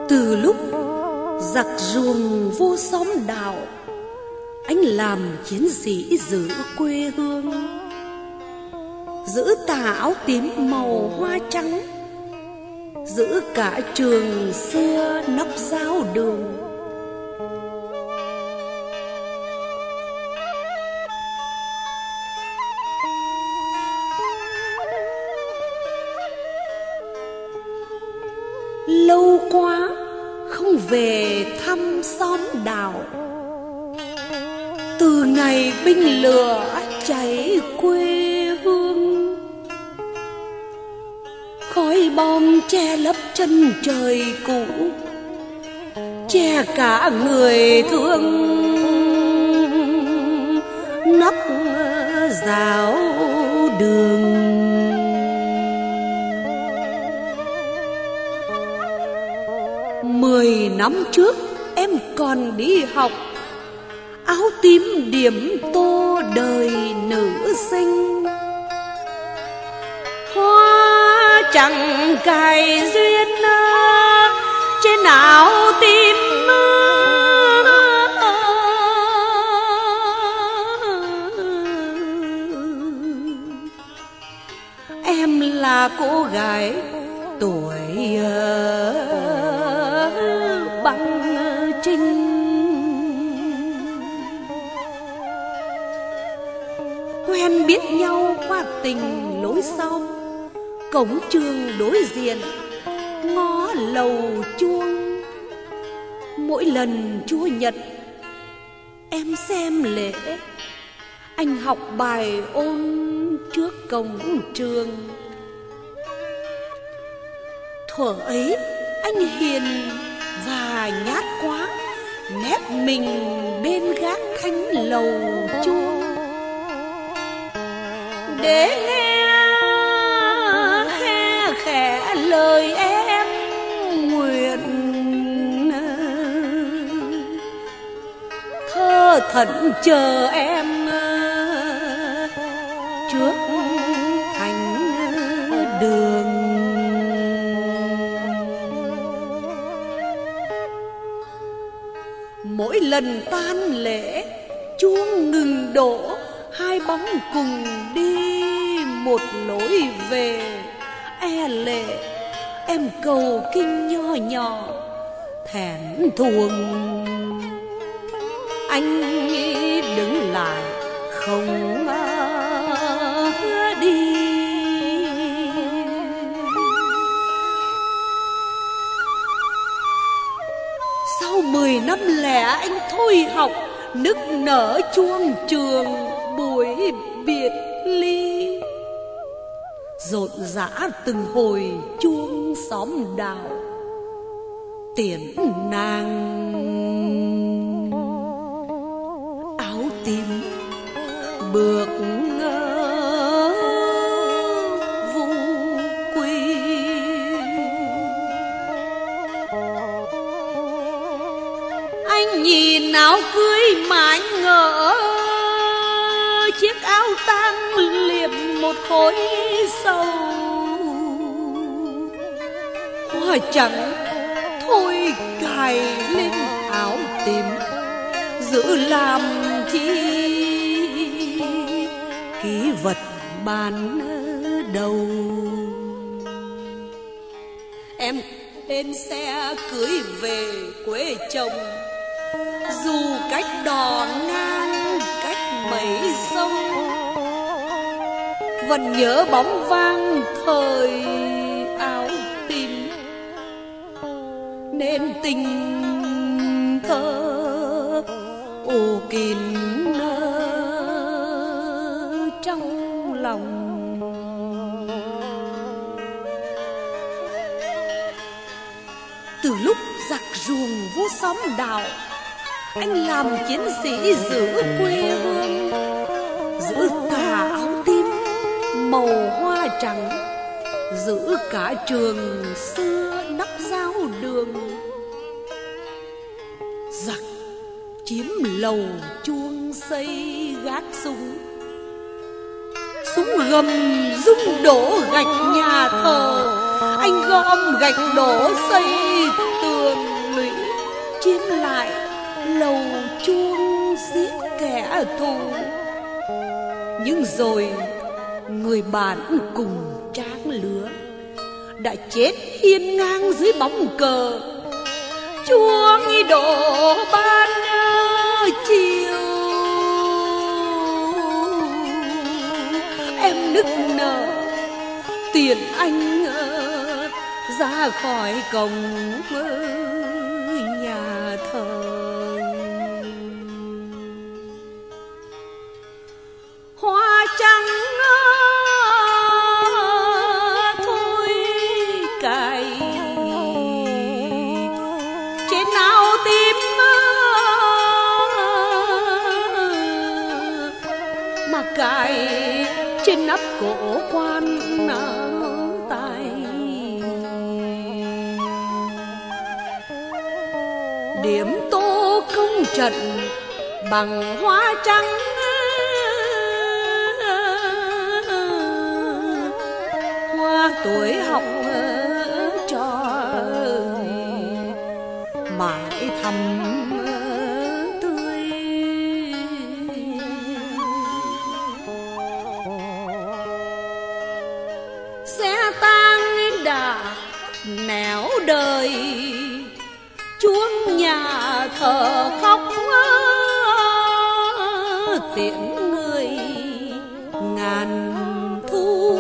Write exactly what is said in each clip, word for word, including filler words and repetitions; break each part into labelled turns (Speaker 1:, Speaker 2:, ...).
Speaker 1: Từ lúc giặc ruồng vô xóm đạo, anh làm chiến sĩ giữ quê hương, giữ tà áo tím màu hoa trắng, giữ cả trường xưa nóc giáo đường. Lâu quá không về thăm xóm đạo, từ ngày binh lửa cháy quê hương, khói bom che lấp chân trời cũ, che cả người thương nóc giáo đường. Mười năm trước em còn đi học, áo tím điểm tô đời nữ sinh, hoa chẳng cài duyên trên áo tím. Em là cô gái tuổi băng trinh, quen biết nhau qua tình lối sau, cổng trường đối diện ngõ lầu chuông. Mỗi lần Chúa Nhật em xem lễ, anh học bài ôn trước cổng trường. Thuở ấy anh hiền và nhát quá, nép mình bên gác thánh lầu chuông để nghe khe khẽ lời em nguyện, thơ thẫn chờ em trước thánh đường. Mỗi lần tan lễ chuông ngừng đổ, hai bóng cùng đi một lối về. E lệ em cầu kinh nho nhỏ thẹn thuồng, anh đứng lại không đi. Sau mười năm lẻ anh thôi học, nức nở chuông trường buổi biệt ly. Rộn rã từng hồi chuông xóm đạo, tiễn nàng áo tím bước vu quy. Anh nhìn áo cưới mà anh ngỡ, chiếc áo tang liệm một khối sâu. Hoa trắng thôi cài lên áo tím, giữ làm chi kỷ vật ban đầu. Em lên xe cưới về quê chồng, dù cách đò ngang cách mấy sông, vẫn nhớ bóng vang thời áo tím, nên tình thơ ù kín trong lòng. Từ lúc giặc ruồng vô xóm đạo, anh làm chiến sĩ giữ quê hương, giữ tà áo tím màu hoa trắng, giữ cả trường xưa nóc giáo đường. Giặc chiếm lầu chuông xây gác súng, súng gầm rung đổ gạch nhà thờ, anh gom gạch đổ xây tường. chiếm lại lầu chuông giết kẻ thù. Nhưng rồi người bạn cùng trang lứa đã chết hiên ngang dưới bóng cờ chuông đổ ban chiều. Em nức nở tiền anh ra khỏi cổng nhà thờ. Hoa trắng thôi cài trên áo tím mà cài trên nắp cổ quan tài. Điểm tô công trận bằng hoa trắng, hoa tuổi học trò mãi thầm tươi. Xe tang đã nẻo đời, chuông nhà thờ khóc tiễn người ngàn thu.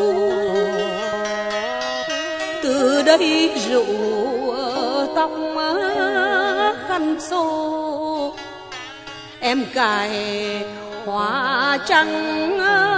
Speaker 1: Từ đây rủ tóc khăn xô, em cài hoa trắng